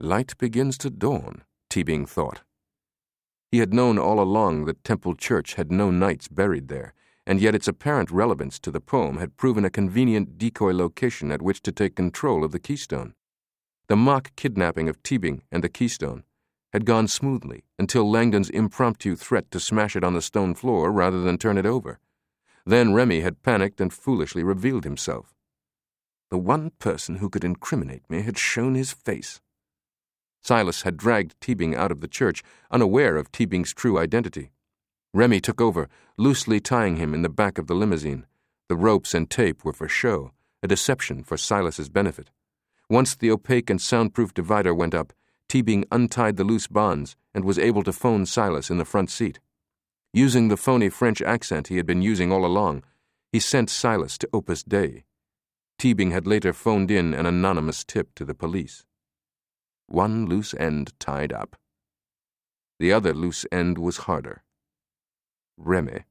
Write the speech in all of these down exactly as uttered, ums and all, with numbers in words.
Light begins to dawn, Teabing thought. He had known all along that Temple Church had no knights buried there, and yet its apparent relevance to the poem had proven a convenient decoy location at which to take control of the Keystone. The mock kidnapping of Teabing and the Keystone had gone smoothly until Langdon's impromptu threat to smash it on the stone floor rather than turn it over. Then Remy had panicked and foolishly revealed himself. The one person who could incriminate me had shown his face. Silas had dragged Teabing out of the church, unaware of Teabing's true identity. Remy took over, loosely tying him in the back of the limousine. The ropes and tape were for show, a deception for Silas's benefit. Once the opaque and soundproof divider went up, Teabing untied the loose bonds and was able to phone Silas in the front seat. Using the phony French accent he had been using all along, he sent Silas to Opus Dei. Teabing had later phoned in an anonymous tip to the police. One loose end tied up. The other loose end was harder. Remy.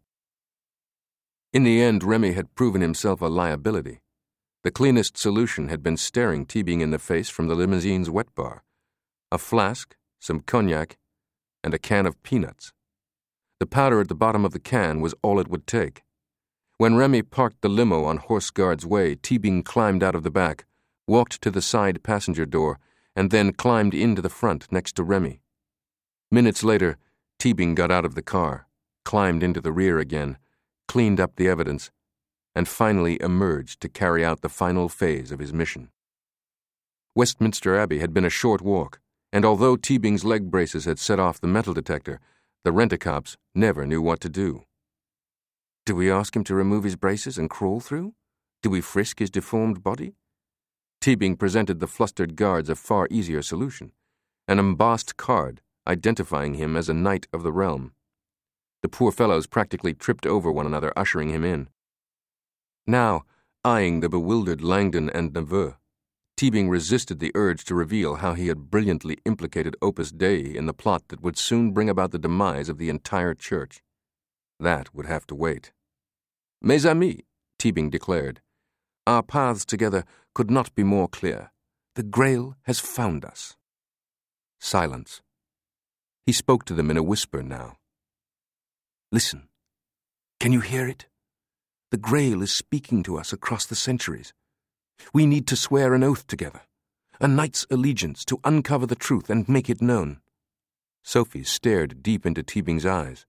In the end, Remy had proven himself a liability. The cleanest solution had been staring Teabing in the face from the limousine's wet bar. A flask, some cognac, and a can of peanuts. The powder at the bottom of the can was all it would take. When Remy parked the limo on Horse Guard's Way, Teabing climbed out of the back, walked to the side passenger door, and then climbed into the front next to Remy. Minutes later, Teabing got out of the car, climbed into the rear again, cleaned up the evidence, and finally emerged to carry out the final phase of his mission. Westminster Abbey had been a short walk, and although Teabing's leg braces had set off the metal detector, the rent-a-cops never knew what to do. Do we ask him to remove his braces and crawl through? Do we frisk his deformed body? Teabing presented the flustered guards a far easier solution, an embossed card identifying him as a knight of the realm. The poor fellows practically tripped over one another, ushering him in. Now, eyeing the bewildered Langdon and Neveu, Teabing resisted the urge to reveal how he had brilliantly implicated Opus Dei in the plot that would soon bring about the demise of the entire church. That would have to wait. Mes amis, Teabing declared, our paths together could not be more clear. The Grail has found us. Silence. He spoke to them in a whisper now. Listen. Can you hear it? The Grail is speaking to us across the centuries. We need to swear an oath together, a knight's allegiance to uncover the truth and make it known. Sophie stared deep into Teabing's eyes.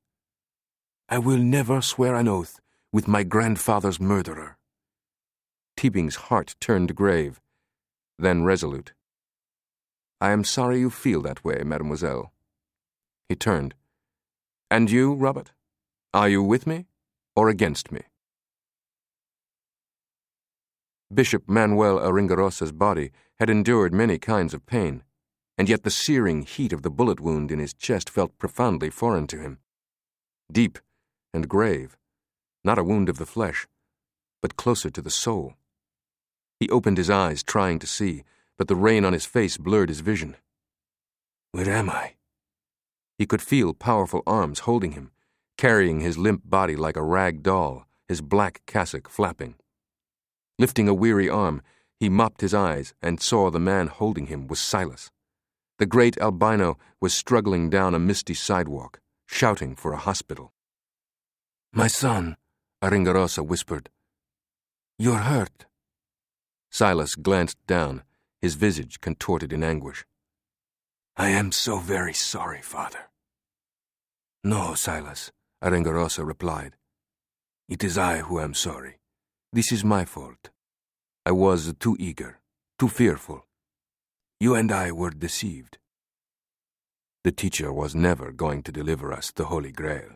I will never swear an oath with my grandfather's murderer. Teabing's heart turned grave, then resolute. I am sorry you feel that way, mademoiselle. He turned. And you, Robert? Are you with me or against me? Bishop Manuel Aringarosa's body had endured many kinds of pain, and yet the searing heat of the bullet wound in his chest felt profoundly foreign to him. Deep and grave, not a wound of the flesh, but closer to the soul. He opened his eyes, trying to see, but the rain on his face blurred his vision. Where am I? He could feel powerful arms holding him, carrying his limp body like a rag doll, his black cassock flapping. Lifting a weary arm, he mopped his eyes and saw the man holding him was Silas. The great albino was struggling down a misty sidewalk, shouting for a hospital. My son, Aringarosa whispered. You're hurt. Silas glanced down, his visage contorted in anguish. I am so very sorry, father. No, Silas, Aringarosa replied. It is I who am sorry. This is my fault. I was too eager, too fearful. You and I were deceived. The teacher was never going to deliver us the Holy Grail.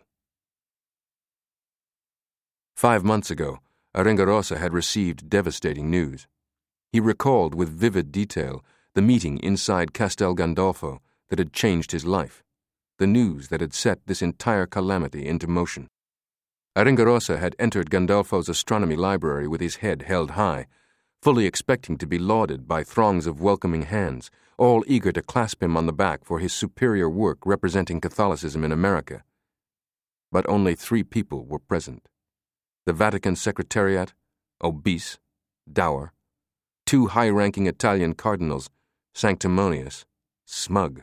Five months ago, Aringarosa had received devastating news. He recalled with vivid detail the meeting inside Castel Gandolfo that had changed his life, the news that had set this entire calamity into motion. Aringarosa had entered Gandolfo's astronomy library with his head held high, fully expecting to be lauded by throngs of welcoming hands, all eager to clasp him on the back for his superior work representing Catholicism in America. But only three people were present. The Vatican Secretariat, obese, dour, two high-ranking Italian cardinals, sanctimonious, smug.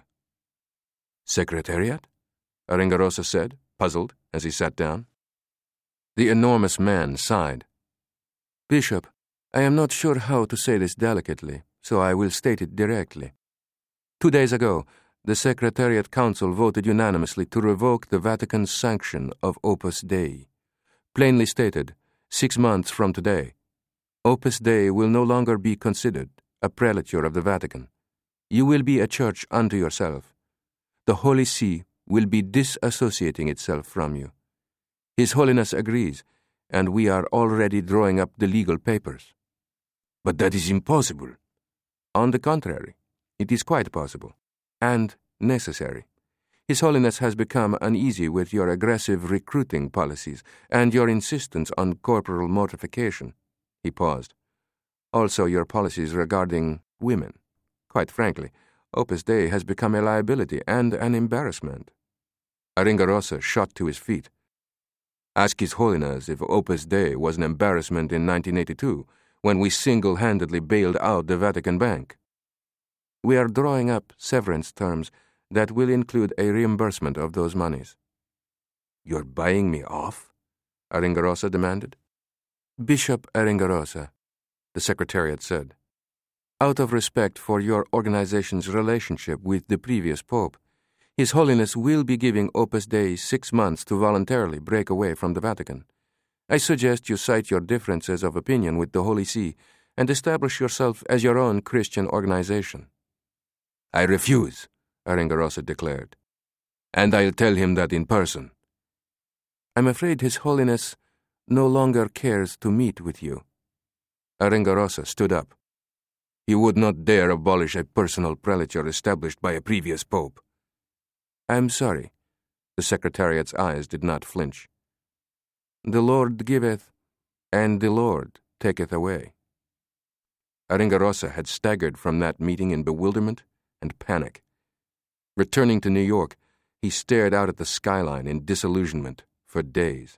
"Secretariat?" Aringarosa said, puzzled, as he sat down. The enormous man sighed. "Bishop, I am not sure how to say this delicately, so I will state it directly. Two days ago, the Secretariat Council voted unanimously to revoke the Vatican's sanction of Opus Dei. Plainly stated, six months from today, Opus Dei will no longer be considered a prelature of the Vatican. You will be a church unto yourself. The Holy See will be disassociating itself from you. His Holiness agrees, and we are already drawing up the legal papers." "But that is impossible." "On the contrary, it is quite possible, and necessary. His Holiness has become uneasy with your aggressive recruiting policies and your insistence on corporal mortification." He paused. "Also your policies regarding women. Quite frankly, Opus Dei has become a liability and an embarrassment." Aringarosa shot to his feet. "Ask His Holiness if Opus Dei was an embarrassment in nineteen eighty-two, when we single-handedly bailed out the Vatican Bank. We are drawing up severance terms that will include a reimbursement of those monies." "You're buying me off?" Aringarosa demanded. "Bishop Aringarosa," the Secretariat said, "out of respect for your organization's relationship with the previous Pope, His Holiness will be giving Opus Dei six months to voluntarily break away from the Vatican. I suggest you cite your differences of opinion with the Holy See and establish yourself as your own Christian organization." "I refuse," Aringarosa declared. "And I'll tell him that in person." "I'm afraid His Holiness no longer cares to meet with you." Aringarosa stood up. "He would not dare abolish a personal prelature established by a previous pope." "I'm sorry." The Secretariat's eyes did not flinch. "The Lord giveth, and the Lord taketh away." Aringarosa had staggered from that meeting in bewilderment and panic. Returning to New York, he stared out at the skyline in disillusionment for days.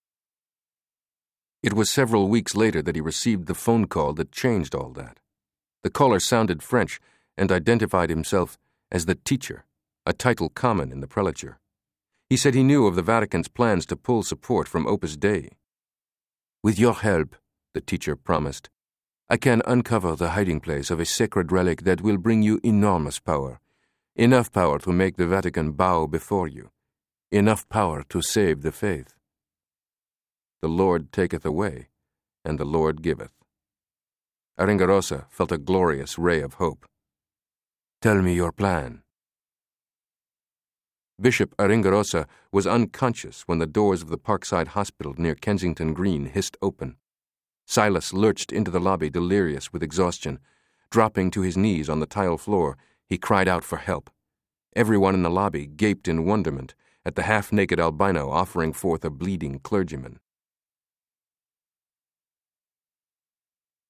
It was several weeks later that he received the phone call that changed all that. The caller sounded French and identified himself as the teacher, a title common in the prelature. He said he knew of the Vatican's plans to pull support from Opus Dei. "With your help," the teacher promised, "I can uncover the hiding place of a sacred relic that will bring you enormous power. Enough power to make the Vatican bow before you. Enough power to save the faith." The Lord taketh away, and the Lord giveth. Aringarosa felt a glorious ray of hope. "Tell me your plan." Bishop Aringarosa was unconscious when the doors of the Parkside Hospital near Kensington Green hissed open. Silas lurched into the lobby delirious with exhaustion. Dropping to his knees on the tile floor, he cried out for help. Everyone in the lobby gaped in wonderment at the half-naked albino offering forth a bleeding clergyman.